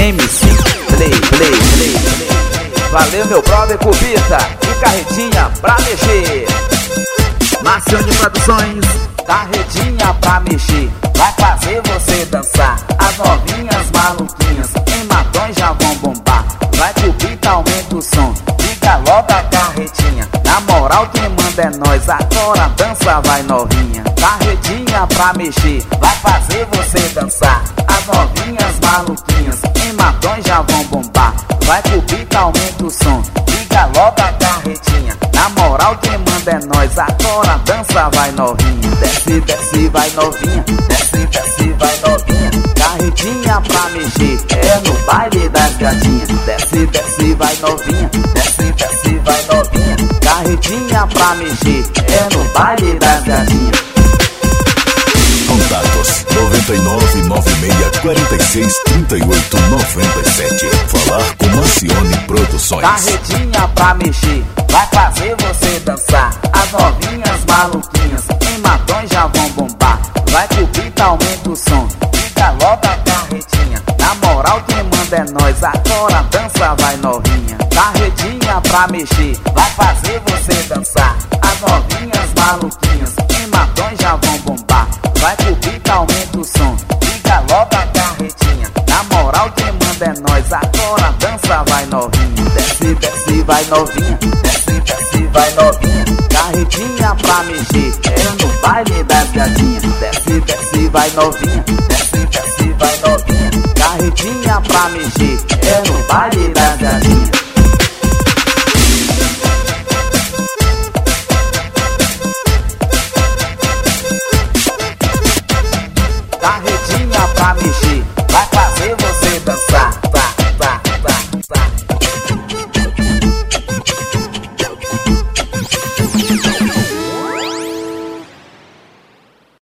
MC Play. Valeu meu brother Cubita e carretinha pra mexer. Marcione Produções, carretinha pra mexer. Vai fazer você dançar. As novinhas maluquinhas em matões já vão bombar. Vai Cubita, aumenta o som, liga logo a carretinha. Na moral quem manda é nós, agora dança vai novinha. Carretinha pra mexer, vai fazer você dançar. As novinhas maluquinhas em matões já vão bombar. Vai Cubita, aumenta o som, liga logo a carretinha. Na moral quem manda é nós, agora dança vai novinha. Desce, desce, vai novinha, desce, desce, vai novinha. Carretinha pra mexer, é no baile das gatinhas. Desce, desce, vai novinha, desce, desce, vai novinha. Carretinha pra mexer, é no baile das gatinhas. Contatos 99 96 46 38 97. Falar com Marcione Produções. Carretinha pra mexer, vai fazer você dançar. As novinhas maluquinhas em matões já vão bombar. Vai Cubita, aumenta o som, liga logo a carretinha. Na moral quem manda é nós, agora dança vai novinha. Carretinha pra mexer, vai fazer você dançar. As novinhas maluquinhas em matões já vão bombar. Vai Cubita, aumenta o som, liga logo a carretinha. Na moral quem manda é nós, agora dança vai novinha. Desce, desce, vai novinha, desce, desce, vai novinha. Carretinha pra mexer, é no baile das gatinhas. Desce, desce, vai novinha, desce, desce, vai novinha. Carretinha pra mexer, é no baile das gatinhas.